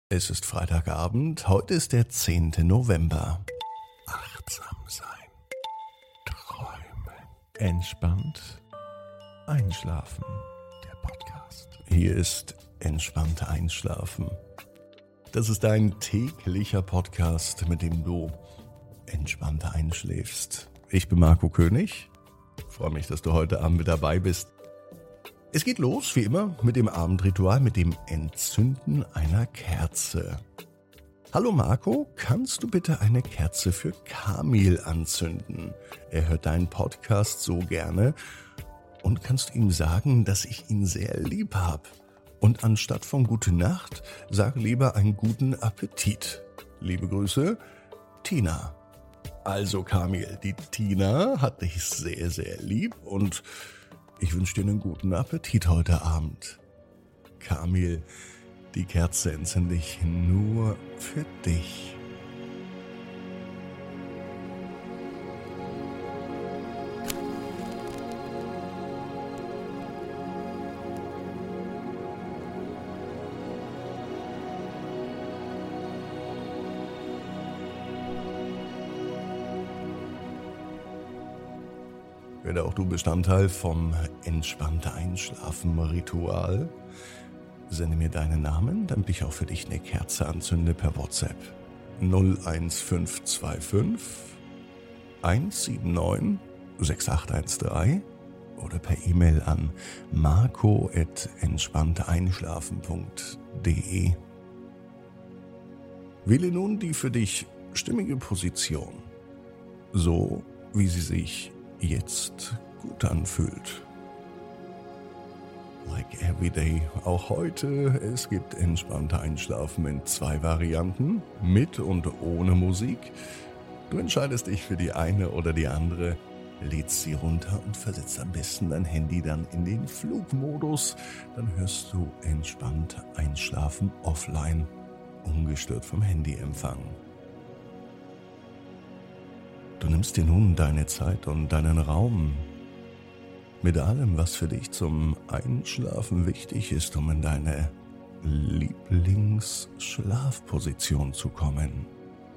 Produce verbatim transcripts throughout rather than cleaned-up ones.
Es ist Freitagabend, heute ist der zehnte November. Achtsam sein, träumen, entspannt einschlafen. Der Podcast. Hier ist Entspannt Einschlafen. Das ist ein täglicher Podcast, mit dem du entspannt einschläfst. Ich bin Marco König. Ich freue mich, dass du heute Abend mit dabei bist. Es geht los, wie immer, mit dem Abendritual, mit dem Entzünden einer Kerze. Hallo Marco, kannst du bitte eine Kerze für Kamil anzünden? Er hört deinen Podcast so gerne. Und kannst du ihm sagen, dass ich ihn sehr lieb habe? Und anstatt von Gute Nacht, sag lieber einen guten Appetit. Liebe Grüße, Tina. Also Kamil, die Tina hat dich sehr, sehr lieb und ich wünsche dir einen guten Appetit heute Abend. Kamil, die Kerze entzünde ich nur für dich. Werde auch du Bestandteil vom entspannte Einschlafen-Ritual. Sende mir deinen Namen, damit ich auch für dich eine Kerze anzünde per WhatsApp. null eins fünf zwei fünf eins sieben neun sechs acht eins drei oder per E-Mail an marco at entspannteinschlafen punkt de. Wähle nun die für dich stimmige Position, so wie sie sich jetzt gut anfühlt. Like every day, auch heute, es gibt entspannte Einschlafen in zwei Varianten, mit und ohne Musik. Du entscheidest dich für die eine oder die andere, lädst sie runter und versetzt am besten dein Handy dann in den Flugmodus. Dann hörst du entspannt Einschlafen offline, ungestört vom Handyempfang. Du nimmst dir nun deine Zeit und deinen Raum mit allem, was für dich zum Einschlafen wichtig ist, um in deine Lieblingsschlafposition zu kommen.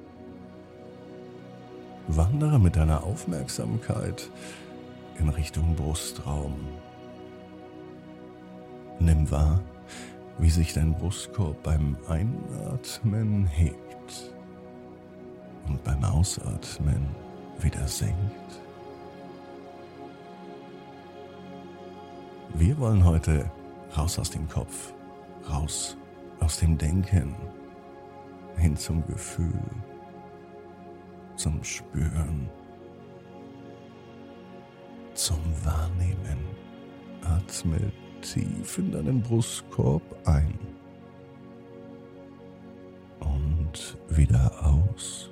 Wandere mit deiner Aufmerksamkeit in Richtung Brustraum. Nimm wahr, wie sich dein Brustkorb beim Einatmen hebt und beim Ausatmen wieder senkt. Wir wollen heute raus aus dem Kopf, raus aus dem Denken, hin zum Gefühl, zum Spüren, zum Wahrnehmen. Atme tief in deinen Brustkorb ein und wieder aus.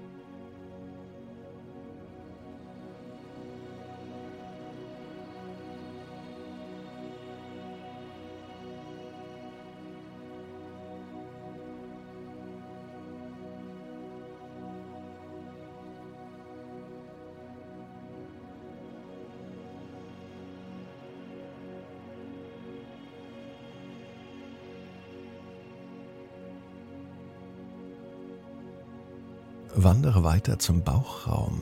Wandere weiter zum Bauchraum.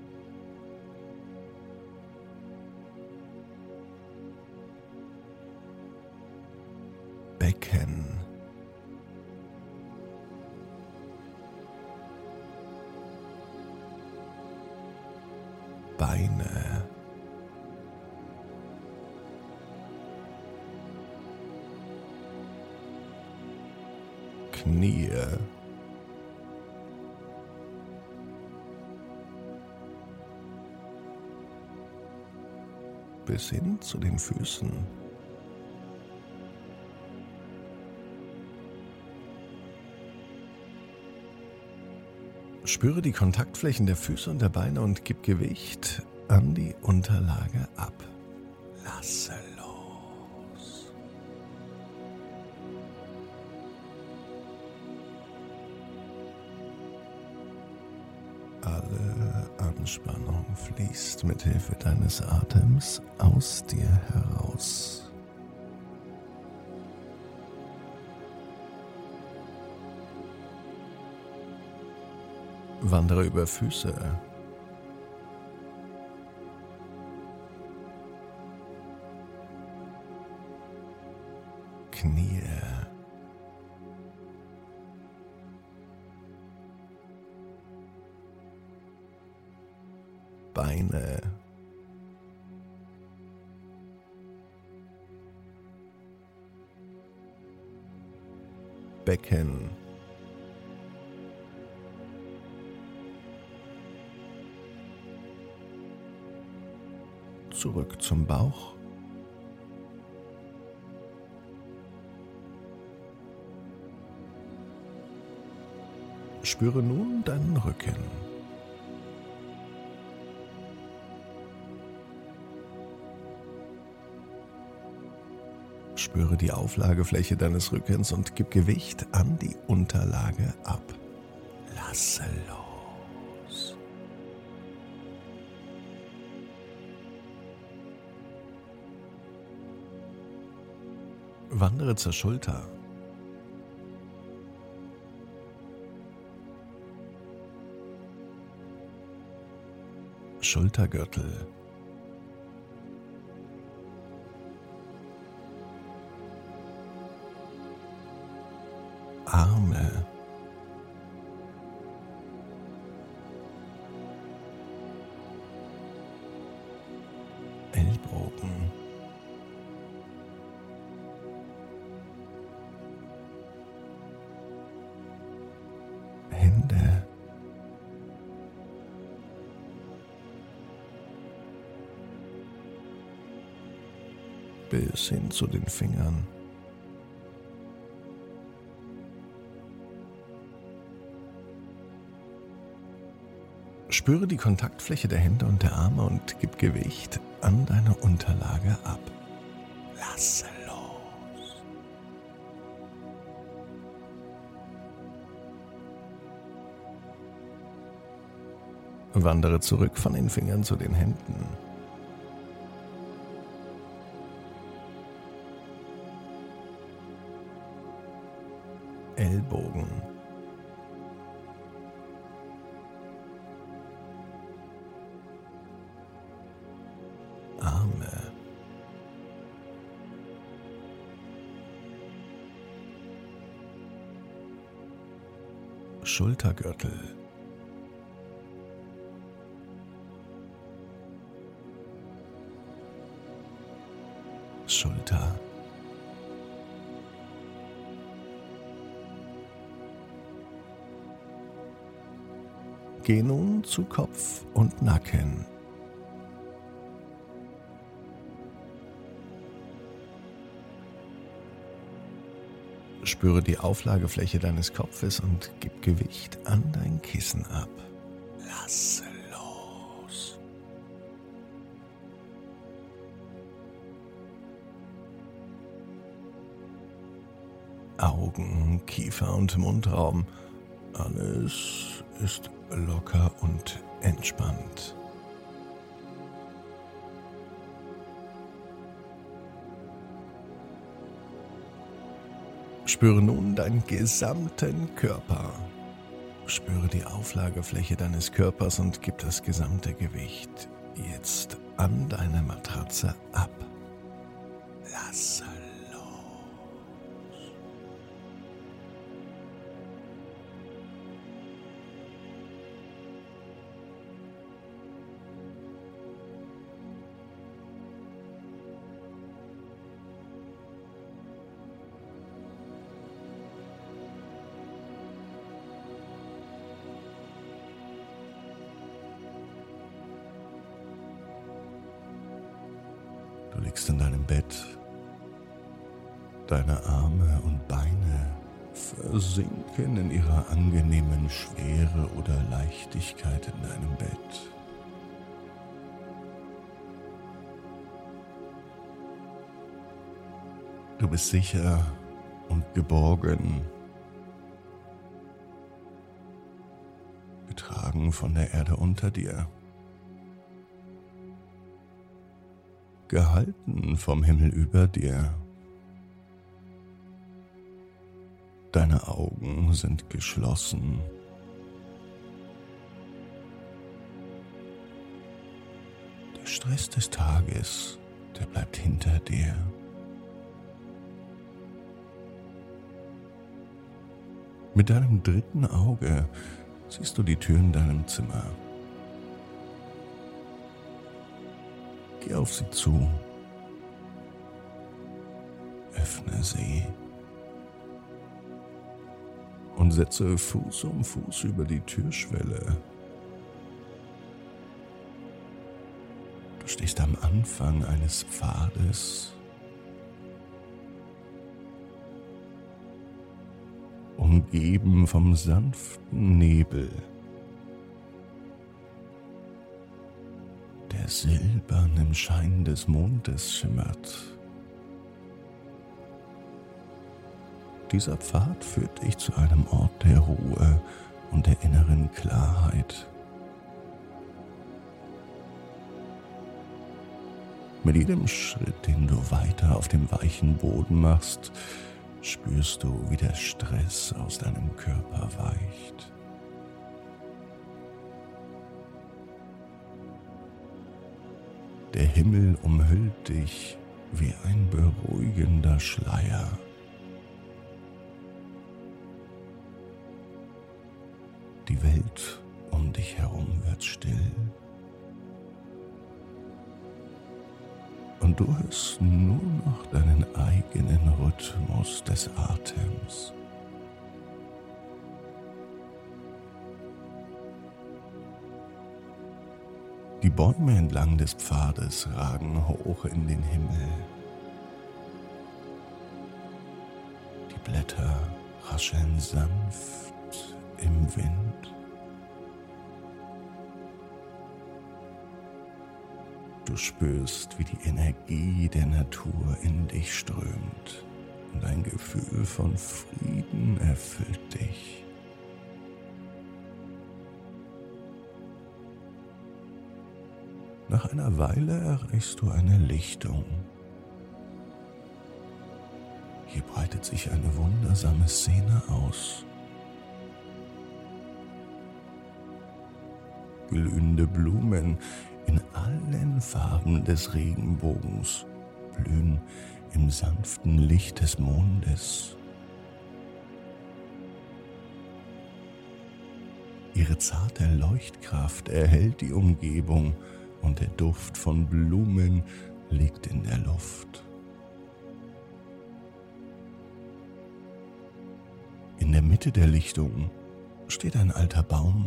Becken. Beine. Knie. Bis hin zu den Füßen. Spüre die Kontaktflächen der Füße und der Beine und gib Gewicht an die Unterlage ab. Lasse los. Alle Anspannung fließt mit Hilfe deines Atems aus dir heraus. Wandere über Füße. Knie. Beine. Becken. Zurück zum Bauch. Spüre nun deinen Rücken. Spüre die Auflagefläche deines Rückens und gib Gewicht an die Unterlage ab. Lasse los. Wandere zur Schulter. Schultergürtel. Arme. Ellbogen. Hände. Bis hin zu den Fingern. Spüre die Kontaktfläche der Hände und der Arme und gib Gewicht an deine Unterlage ab. Lasse los. Wandere zurück von den Fingern zu den Händen. Ellbogen. Arme. Schultergürtel. Schulter. Geh nun zu Kopf und Nacken. Spüre die Auflagefläche deines Kopfes und gib Gewicht an dein Kissen ab. Lasse los. Augen, Kiefer und Mundraum. Alles ist locker und entspannt. Spüre nun deinen gesamten Körper. Spüre die Auflagefläche deines Körpers und gib das gesamte Gewicht jetzt an deine Matratze ab. Lasse los. Du liegst in deinem Bett. Deine Arme und Beine versinken in ihrer angenehmen Schwere oder Leichtigkeit in deinem Bett. Du bist sicher und geborgen, getragen von der Erde unter dir. Gehalten vom Himmel über dir. Deine Augen sind geschlossen. Stress des Tages, der bleibt hinter dir. Mit deinem dritten Auge siehst du die Tür in deinem Zimmer. Geh auf sie zu. Öffne sie. Und setze Fuß um Fuß über die Türschwelle. Du stehst am Anfang eines Pfades, umgeben vom sanften Nebel, der silbern im Schein des Mondes schimmert. Dieser Pfad führt dich zu einem Ort der Ruhe und der inneren Klarheit. Mit jedem Schritt, den du weiter auf dem weichen Boden machst, spürst du, wie der Stress aus deinem Körper weicht. Der Himmel umhüllt dich wie ein beruhigender Schleier. Die Welt um dich herum wird still. Und du hörst nur noch deinen eigenen Rhythmus des Atems. Die Bäume entlang des Pfades ragen hoch in den Himmel. Die Blätter rascheln sanft im Wind. Du spürst, wie die Energie der Natur in dich strömt und ein Gefühl von Frieden erfüllt dich. Nach einer Weile erreichst du eine Lichtung. Hier breitet sich eine wundersame Szene aus. Glühende Blumen in allen Farben des Regenbogens blühen im sanften Licht des Mondes. Ihre zarte Leuchtkraft erhellt die Umgebung und der Duft von Blumen liegt in der Luft. In der Mitte der Lichtung steht ein alter Baum.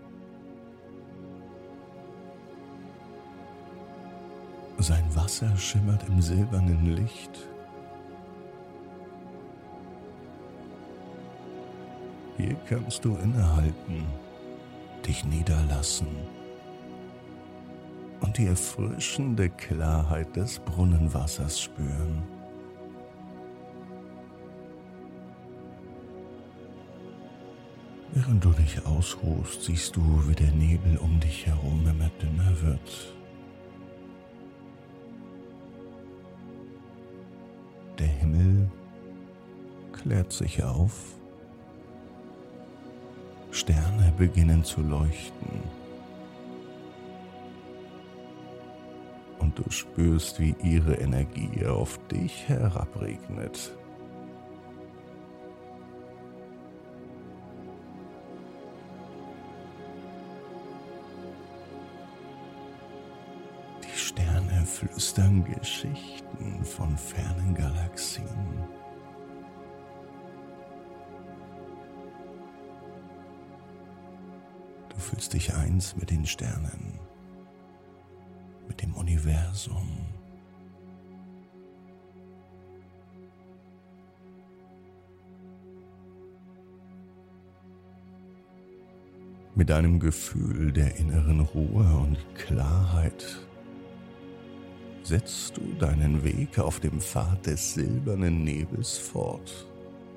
Sein Wasser schimmert im silbernen Licht. Hier kannst du innehalten, dich niederlassen und die erfrischende Klarheit des Brunnenwassers spüren. Während du dich ausruhst, siehst du, wie der Nebel um dich herum immer dünner wird. Der Himmel klärt sich auf. Sterne beginnen zu leuchten. Und du spürst, wie ihre Energie auf dich herabregnet. Die Sterne flüstern Geschichten von fernen Galaxien. Du fühlst dich eins mit den Sternen, mit dem Universum. Mit einem Gefühl der inneren Ruhe und Klarheit setzt du deinen Weg auf dem Pfad des silbernen Nebels fort.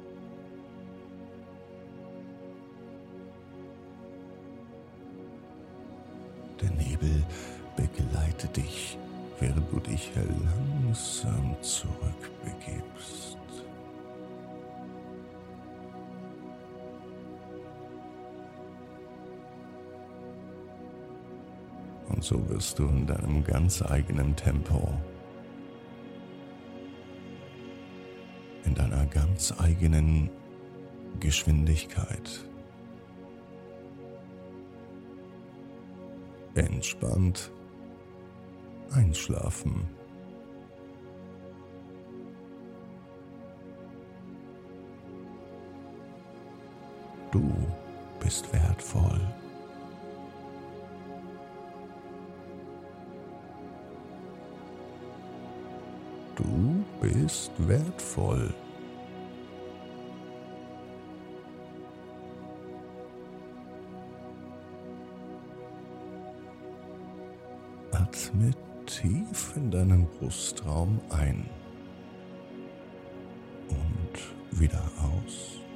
Der Nebel begleitet dich, während du dich langsam zurückbegibst. Und so wirst du in deinem ganz eigenen Tempo, in deiner ganz eigenen Geschwindigkeit entspannt einschlafen. Du bist wertvoll. Du bist wertvoll. Atme tief in deinen Brustraum ein und wieder aus.